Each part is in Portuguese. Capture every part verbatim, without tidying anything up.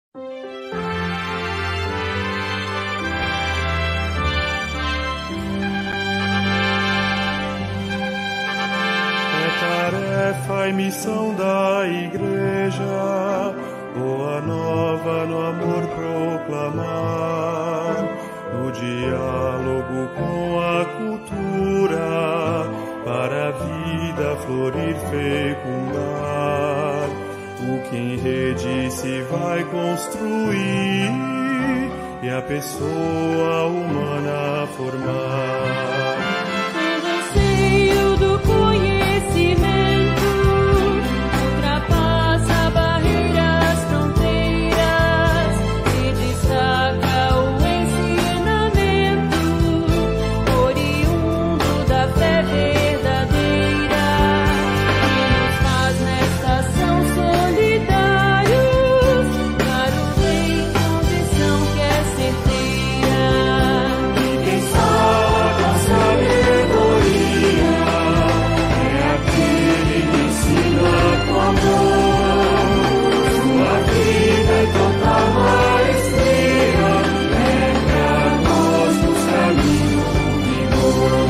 Tarefa e missão da Igreja, boa nova no amor proclamar, no diálogo com a cultura, para a vida florir, fecundar. O que em rede se vai construir e a pessoa humana formar. Ultrapassa barreiras, fronteiras e destaca o ensinamento oriundo da fé verdadeira, que nos faz nesta ação solidários para o bem, condição que é certeira. E quem fala com sabedoria é aquele que ensina com amor, sua vida é total maestria, é pra nós nos caminhos vigor.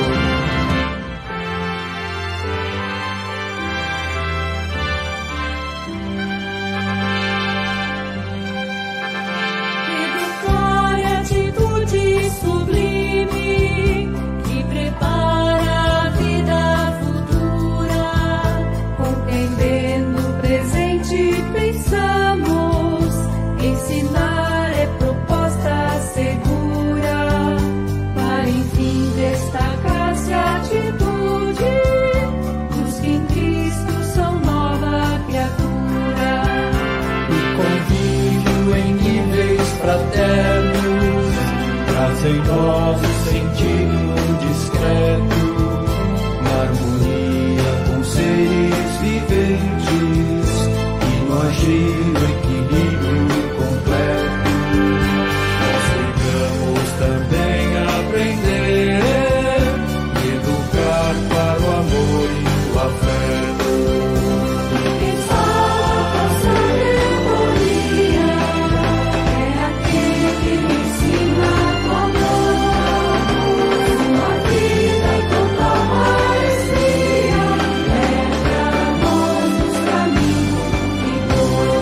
Educar é atitude sublime que prepara a vida futura. Compreendendo o presente, pensamos. Ensinar é proposta segura para enfim destacar-se a atitude dos que em Cristo são nova criatura. O convívio em níveis fraternos traz em nós o sentido discreto, na harmonia com seres viventes e no agir o equilíbrio completo. Nós devemos também aprender e educar para o amor e o afeto. Quem fala com sabedoria é aquele que ensina com amor, sua vida é total maestria, é pra nós nos caminhos vigor.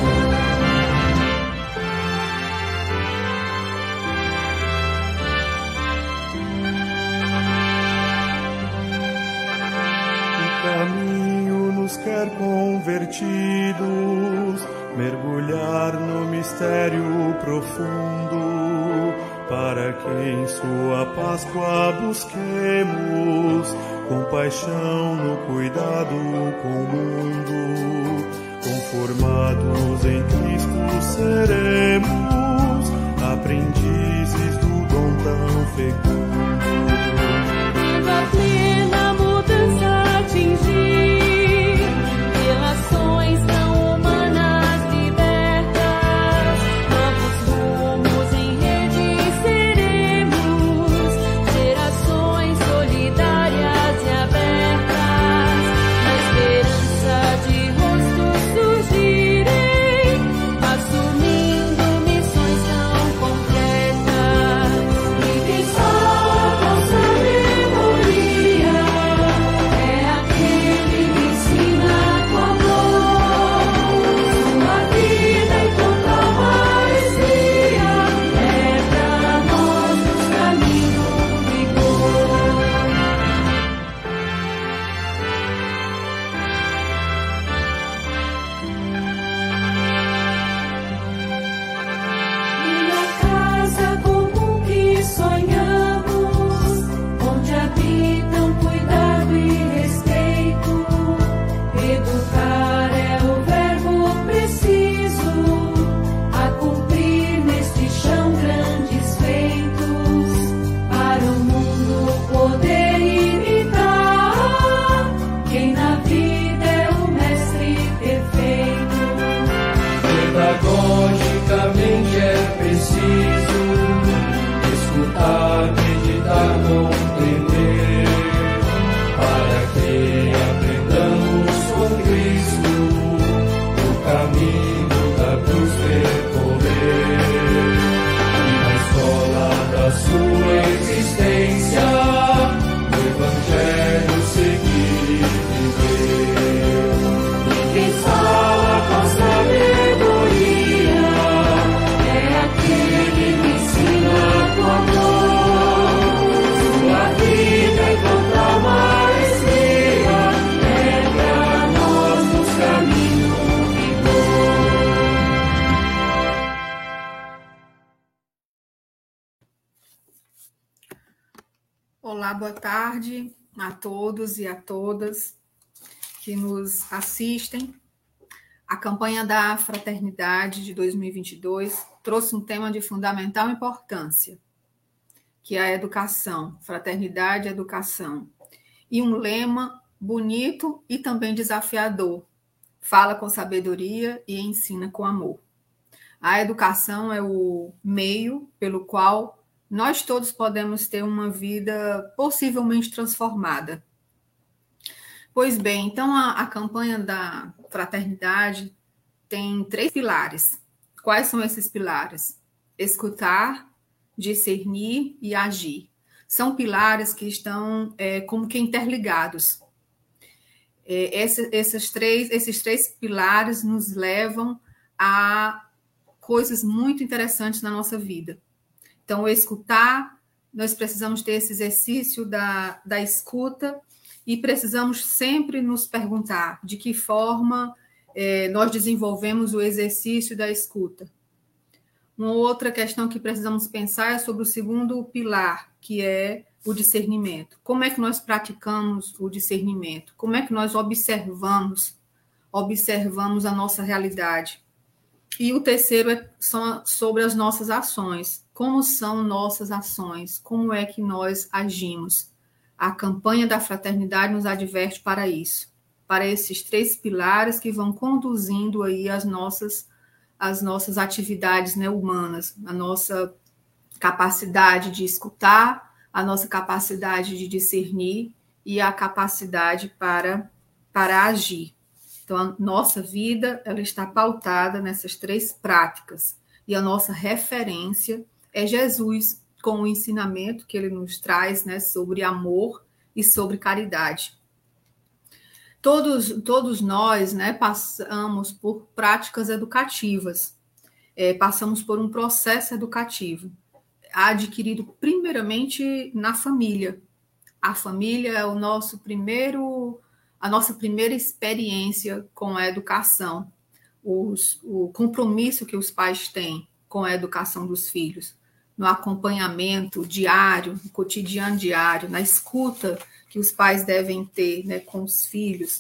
O caminho nos quer convertidos, mergulhar no mistério profundo, para que em sua Páscoa busquemos compaixão no cuidado com o mundo. Conformados em Cristo seremos aprendizes do dom tão fecundo. A plena mudança atingir, relações tão humanas libertas, novos rumos em rede seremos, gerações solidárias e abertas, na esperança de rostos surgirem, assumindo missões Olá, boa tarde a todos e a todas que nos assistem. A campanha da Fraternidade de dois mil e vinte e dois trouxe um tema de fundamental importância, que é a educação, fraternidade e educação. E um lema bonito e também desafiador: fala com sabedoria e ensina com amor. A educação é o meio pelo qual nós todos podemos ter uma vida possivelmente transformada. Pois bem, então a, a campanha da Fraternidade tem três pilares. Quais são esses pilares? Escutar, discernir e agir. São pilares que estão é, como que interligados. É, esse, esses, três, esses três pilares nos levam a coisas muito interessantes na nossa vida. Então, o escutar, nós precisamos ter esse exercício da, da escuta e precisamos sempre nos perguntar de que forma eh, nós desenvolvemos o exercício da escuta. Uma outra questão que precisamos pensar é sobre o segundo pilar, que é o discernimento. Como é que nós praticamos o discernimento? Como é que nós observamos, observamos a nossa realidade? E o terceiro é sobre as nossas ações. Como são nossas ações? Como é que nós agimos? A campanha da Fraternidade nos adverte para isso, para esses três pilares que vão conduzindo aí as nossas, as nossas atividades, né, humanas, a nossa capacidade de escutar, a nossa capacidade de discernir e a capacidade para, para agir. Então, a nossa vida ela está pautada nessas três práticas. E a nossa referência é Jesus, com o ensinamento que ele nos traz, né, sobre amor e sobre caridade. Todos, todos nós, né, passamos por práticas educativas, é, passamos por um processo educativo, adquirido primeiramente na família. A família é o nosso primeiro... a nossa primeira experiência com a educação, os, o compromisso que os pais têm com a educação dos filhos, no acompanhamento diário, no cotidiano diário, na escuta que os pais devem ter, né, com os filhos,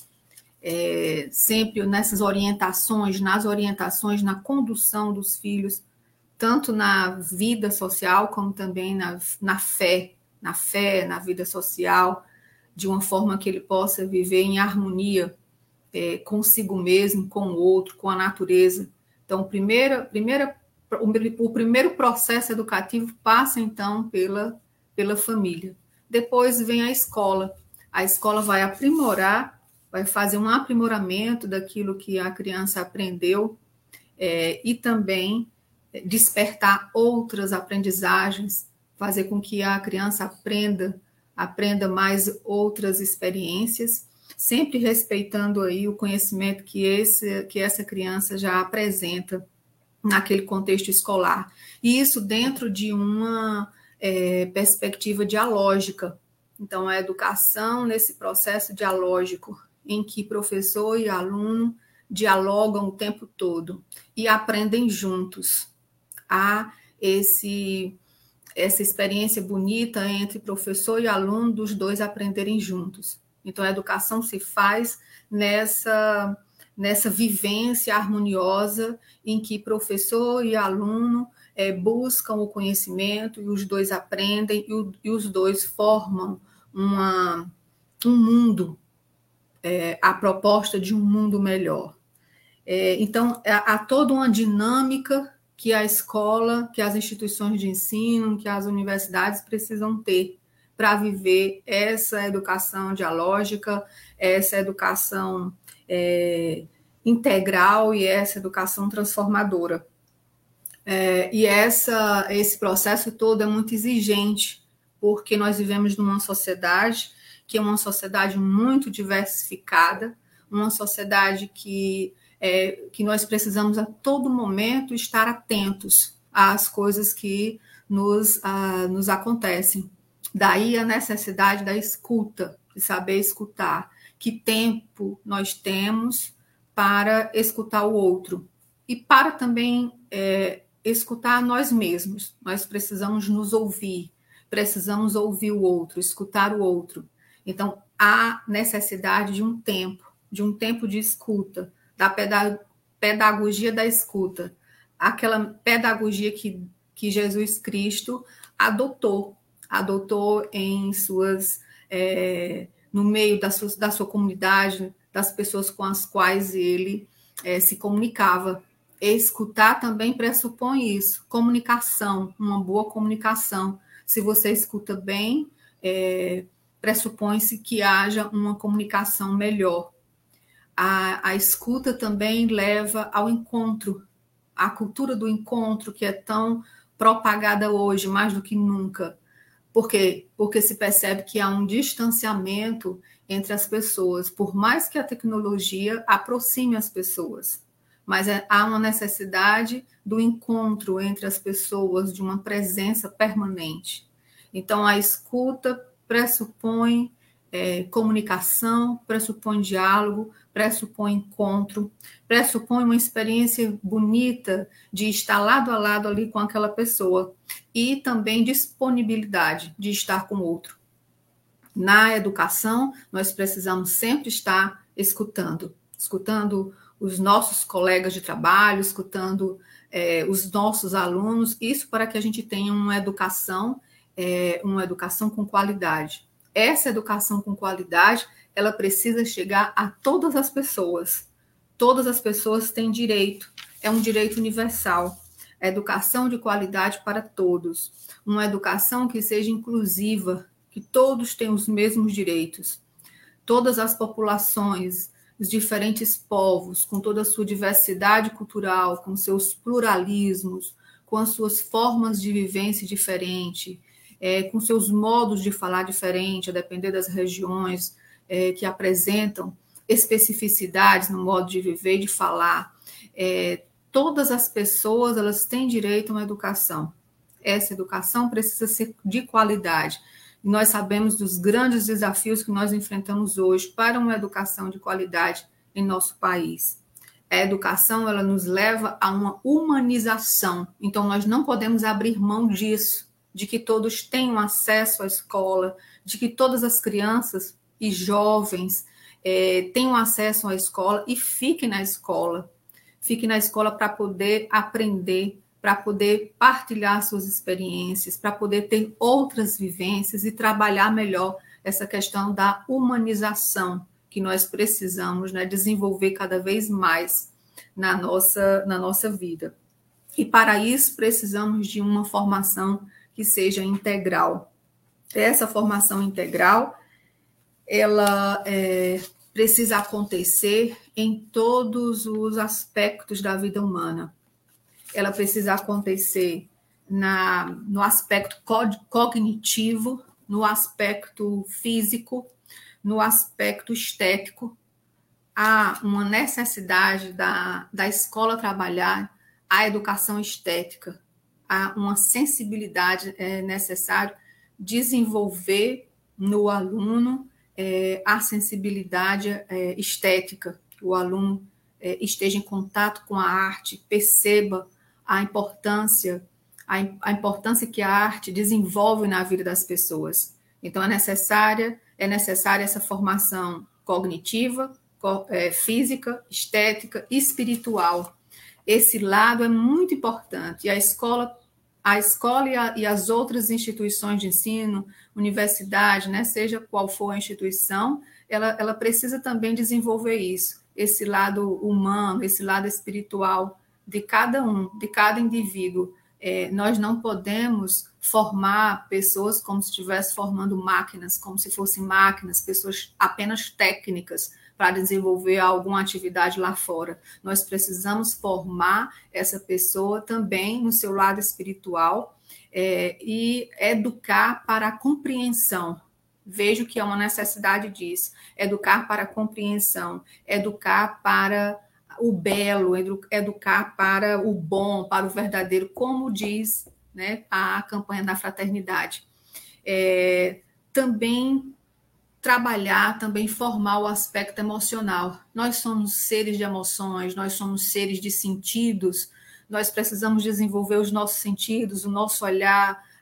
é, sempre nessas orientações, nas orientações, na condução dos filhos, tanto na vida social como também na, na fé, na fé, na vida social, de uma forma que ele possa viver em harmonia é, consigo mesmo, com o outro, com a natureza. Então, primeira, primeira, o, o primeiro processo educativo passa, então, pela, pela família. Depois vem a escola. A escola vai aprimorar, vai fazer um aprimoramento daquilo que a criança aprendeu é, e também despertar outras aprendizagens, fazer com que a criança aprenda aprenda mais outras experiências, sempre respeitando aí o conhecimento que, esse, que essa criança já apresenta naquele contexto escolar. E isso dentro de uma é, perspectiva dialógica. Então, a educação nesse processo dialógico, em que professor e aluno dialogam o tempo todo e aprendem juntos. Há esse... essa experiência bonita entre professor e aluno, dos dois aprenderem juntos. Então, a educação se faz nessa, nessa vivência harmoniosa em que professor e aluno é, buscam o conhecimento e os dois aprendem e, o, e os dois formam uma, um mundo, é, a proposta de um mundo melhor. É, então, há, há toda uma dinâmica que a escola, que as instituições de ensino, que as universidades precisam ter para viver essa educação dialógica, essa educação é, integral e essa educação transformadora. É, e essa, esse processo todo é muito exigente, porque nós vivemos numa sociedade que é uma sociedade muito diversificada, uma sociedade que É, que nós precisamos a todo momento estar atentos às coisas que nos, ah, nos acontecem. Daí a necessidade da escuta, de saber escutar. Que tempo nós temos para escutar o outro e para também é, escutar nós mesmos. Nós precisamos nos ouvir, precisamos ouvir o outro, escutar o outro. Então, há necessidade de um tempo, de um tempo de escuta, da pedagogia da escuta, aquela pedagogia que, que Jesus Cristo adotou, adotou em suas, é, no meio da sua, da sua comunidade, das pessoas com as quais ele é, se comunicava. Escutar também pressupõe isso, comunicação, uma boa comunicação. Se você escuta bem, é, pressupõe-se que haja uma comunicação melhor. A, a escuta também leva ao encontro, a cultura do encontro que é tão propagada hoje, mais do que nunca. Por quê? Porque se percebe que há um distanciamento entre as pessoas, por mais que a tecnologia aproxime as pessoas. Mas é, há uma necessidade do encontro entre as pessoas, de uma presença permanente. Então, a escuta pressupõe é, comunicação, pressupõe diálogo, pressupõe encontro, pressupõe uma experiência bonita de estar lado a lado ali com aquela pessoa e também disponibilidade de estar com o outro. Na educação, nós precisamos sempre estar escutando, escutando os nossos colegas de trabalho, escutando é, os nossos alunos, isso para que a gente tenha uma educação, é, uma educação com qualidade. Essa educação com qualidade, ela precisa chegar a todas as pessoas. Todas as pessoas têm direito, é um direito universal. A educação de qualidade para todos, uma educação que seja inclusiva, que todos tenham os mesmos direitos. Todas as populações, os diferentes povos, com toda a sua diversidade cultural, com seus pluralismos, com as suas formas de vivência diferentes, é, com seus modos de falar diferente, a depender das regiões é, que apresentam especificidades no modo de viver e de falar. É, todas as pessoas elas têm direito a uma educação. Essa educação precisa ser de qualidade. Nós sabemos dos grandes desafios que nós enfrentamos hoje para uma educação de qualidade em nosso país. A educação, ela nos leva a uma humanização. Então, nós não podemos abrir mão disso, de que todos tenham acesso à escola, de que todas as crianças e jovens é, tenham acesso à escola e fiquem na escola. Fiquem na escola para poder aprender, para poder partilhar suas experiências, para poder ter outras vivências e trabalhar melhor essa questão da humanização que nós precisamos, né, desenvolver cada vez mais na nossa, na nossa vida. E para isso precisamos de uma formação que seja integral. Essa formação integral, ela é, precisa acontecer em todos os aspectos da vida humana. Ela precisa acontecer na, no aspecto cognitivo, no aspecto físico, no aspecto estético. Há uma necessidade da, da escola trabalhar a educação estética. Há uma sensibilidade é, necessária desenvolver no aluno é, a sensibilidade é, estética. O aluno é, esteja em contato com a arte, perceba a importância, a, a importância que a arte desenvolve na vida das pessoas. Então, é necessária, é necessária essa formação cognitiva, co, é, física, estética, espiritual. Esse lado é muito importante. E a escola, a escola e, a, e as outras instituições de ensino, universidade, né, seja qual for a instituição, ela, ela precisa também desenvolver isso, esse lado humano, esse lado espiritual de cada um, de cada indivíduo. É, nós não podemos formar pessoas como se estivesse formando máquinas, como se fossem máquinas, pessoas apenas técnicas para desenvolver alguma atividade lá fora. Nós precisamos formar essa pessoa também no seu lado espiritual é, e educar para a compreensão. Vejo que é uma necessidade disso. Educar para a compreensão, educar para o belo, educar para o bom, para o verdadeiro, como diz, né, a campanha da fraternidade. É, também trabalhar, também formar o aspecto emocional. Nós somos seres de emoções, nós somos seres de sentidos, nós precisamos desenvolver os nossos sentidos, o nosso olhar,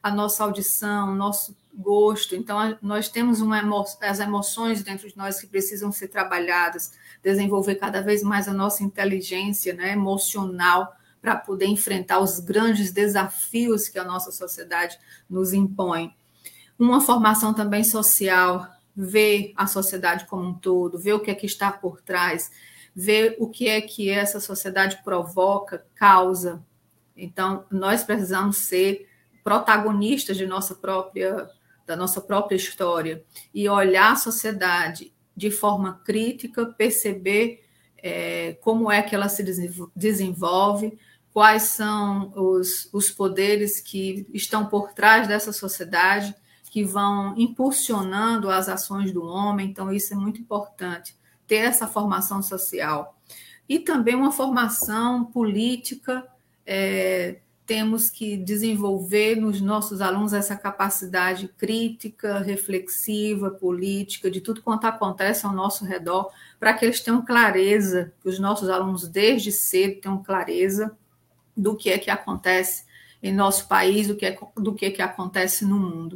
a nossa audição, o nosso gosto. Então, nós temos uma emo- as emoções dentro de nós que precisam ser trabalhadas, desenvolver cada vez mais a nossa inteligência, né, emocional, para poder enfrentar os grandes desafios que a nossa sociedade nos impõe. Uma formação também social, ver a sociedade como um todo, ver o que é que está por trás, ver o que é que essa sociedade provoca, causa. Então, nós precisamos ser protagonistas de nossa própria, da nossa própria história e olhar a sociedade de forma crítica, perceber é, como é que ela se desenvolve, quais são os, os poderes que estão por trás dessa sociedade, que vão impulsionando as ações do homem. Então, isso é muito importante, ter essa formação social. E também uma formação política. É, temos que desenvolver nos nossos alunos essa capacidade crítica, reflexiva, política, de tudo quanto acontece ao nosso redor, para que eles tenham clareza, que os nossos alunos desde cedo tenham clareza do que é que acontece em nosso país, do que é, do que é que acontece no mundo.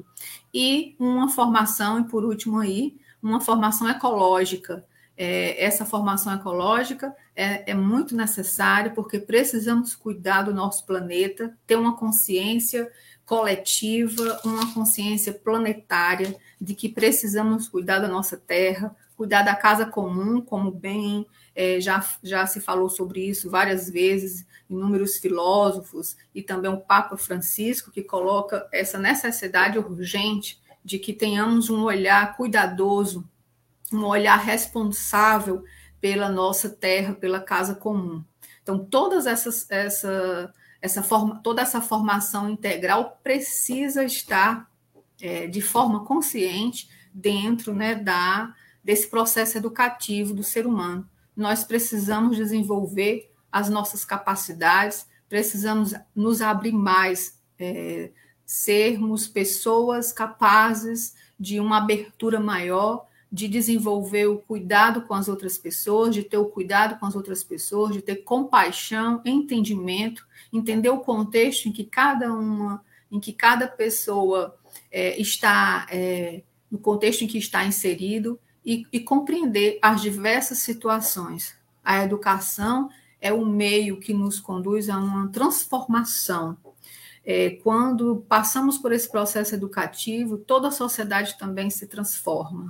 E uma formação, e por último aí, uma formação ecológica. É, essa formação ecológica é, é muito necessária, porque precisamos cuidar do nosso planeta, ter uma consciência coletiva, uma consciência planetária de que precisamos cuidar da nossa terra, cuidar da casa comum, como bem é, já, já se falou sobre isso várias vezes, inúmeros filósofos, e também o Papa Francisco, que coloca essa necessidade urgente de que tenhamos um olhar cuidadoso, um olhar responsável pela nossa terra, pela casa comum. Então, todas essas, essa, essa forma, toda essa formação integral precisa estar é, de forma consciente dentro, né, da, desse processo educativo do ser humano. Nós precisamos desenvolver as nossas capacidades, precisamos nos abrir mais, é, sermos pessoas capazes de uma abertura maior, de desenvolver o cuidado com as outras pessoas, de ter o cuidado com as outras pessoas, de ter compaixão, entendimento, entender o contexto em que cada uma, em que cada pessoa é, está, é, no contexto em que está inserido, e, e compreender as diversas situações. A educação é o meio que nos conduz a uma transformação. É, quando passamos por esse processo educativo, toda a sociedade também se transforma.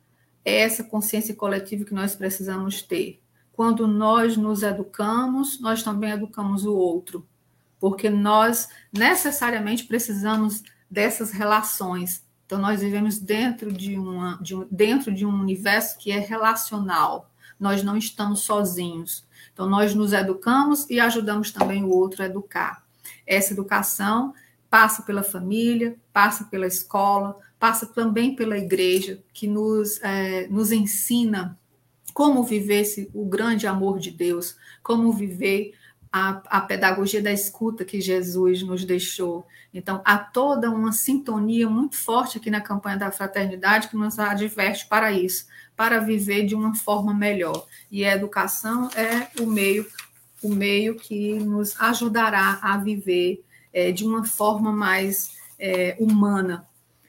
É essa consciência coletiva que nós precisamos ter. Quando nós nos educamos, nós também educamos o outro, porque nós necessariamente precisamos dessas relações. Então, nós vivemos dentro de, uma, de um, dentro de um universo que é relacional. Nós não estamos sozinhos. Então, nós nos educamos e ajudamos também o outro a educar. Essa educação passa pela família, passa pela escola, passa também pela igreja, que nos, é, nos ensina como viver esse, o grande amor de Deus, como viver a, a pedagogia da escuta que Jesus nos deixou. Então, há toda uma sintonia muito forte aqui na campanha da fraternidade que nos adverte para isso, para viver de uma forma melhor. E a educação é o meio, o meio que nos ajudará a viver é, de uma forma mais é, humana.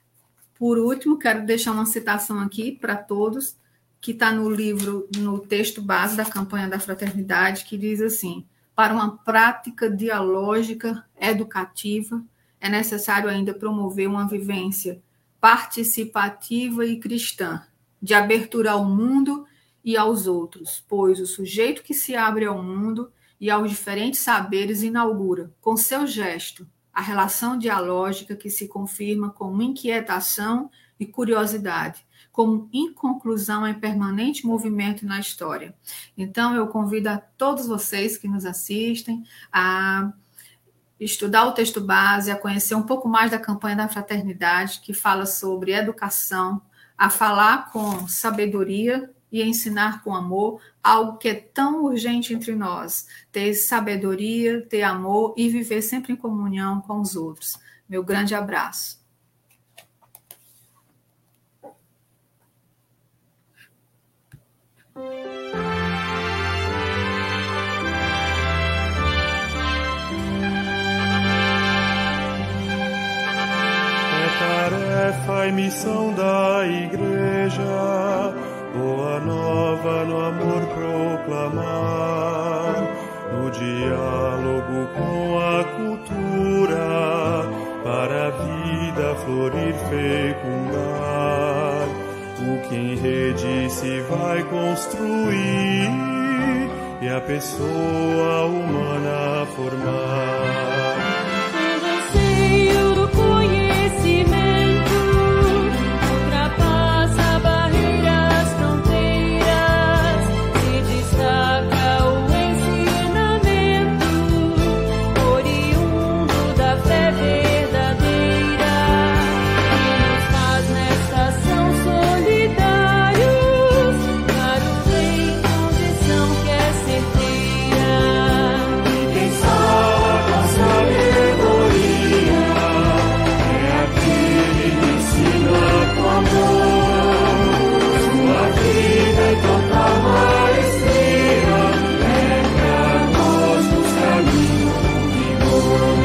Por último, quero deixar uma citação aqui para todos, que está no livro, no texto base da campanha da fraternidade, que diz assim: para uma prática dialógica educativa, é necessário ainda promover uma vivência participativa e cristã, de abertura ao mundo e aos outros, pois o sujeito que se abre ao mundo e aos diferentes saberes inaugura, com seu gesto, a relação dialógica que se confirma como inquietação e curiosidade, como inconclusão em permanente movimento na história. Então, eu convido a todos vocês que nos assistem a estudar o texto base, a conhecer um pouco mais da campanha da fraternidade, que fala sobre educação, a falar com sabedoria e ensinar com amor, algo que é tão urgente entre nós, ter sabedoria, ter amor e viver sempre em comunhão com os outros. Meu grande abraço. tarefa e missão da Igreja, boa nova no amor proclamar, no diálogo com a cultura, para a vida florir, fecundar, o que em rede se vai construir e a pessoa humana formar. O anseio do conhecimento ultrapassa barreiras, fronteiras, se destaca o ensinamento oriundo da fé verdadeira, que nos faz nesta ação solidários para o bem, condição que é certeira. Quem fala com sabedoria é aquele que ensina com amor. Sua vida em total maestria é pra nós nos caminhos do vigor.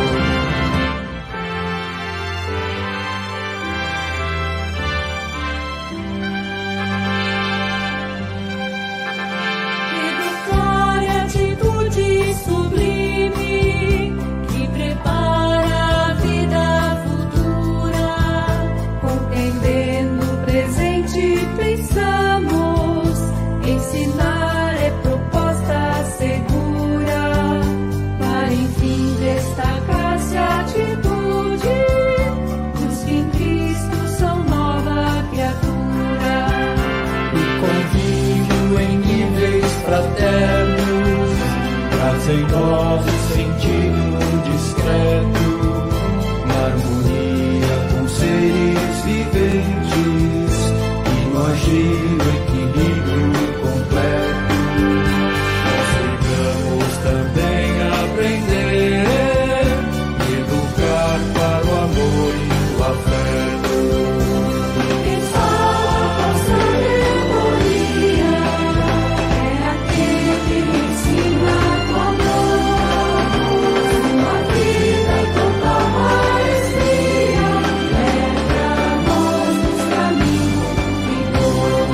Educar é atitude sublime que prepara a vida futura. Compreendendo o presente, pensamos. Ensinar é proposta segura para enfim destacar-se a atitude dos que em Cristo são nova criatura. O convívio em níveis fraternos traz em nós o sentido discreto, na harmonia com seres viventes e no agir o equilíbrio completo. Nós devemos também aprender, educar para o amor e o afeto. Quem fala com sabedoria é aquele que ensina com amor. Sua vida em total maestria é pra nós nos caminhos do vigor.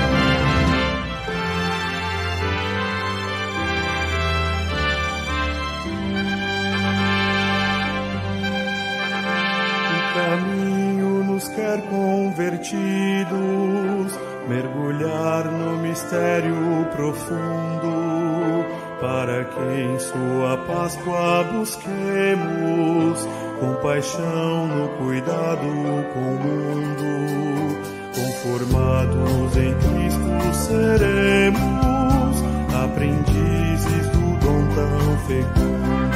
O caminho nos quer convertidos, mergulhar no mistério profundo, para que em sua Páscoa busquemos compaixão no cuidado com o mundo. Conformados em Cristo seremos aprendizes do dom tão fecundo.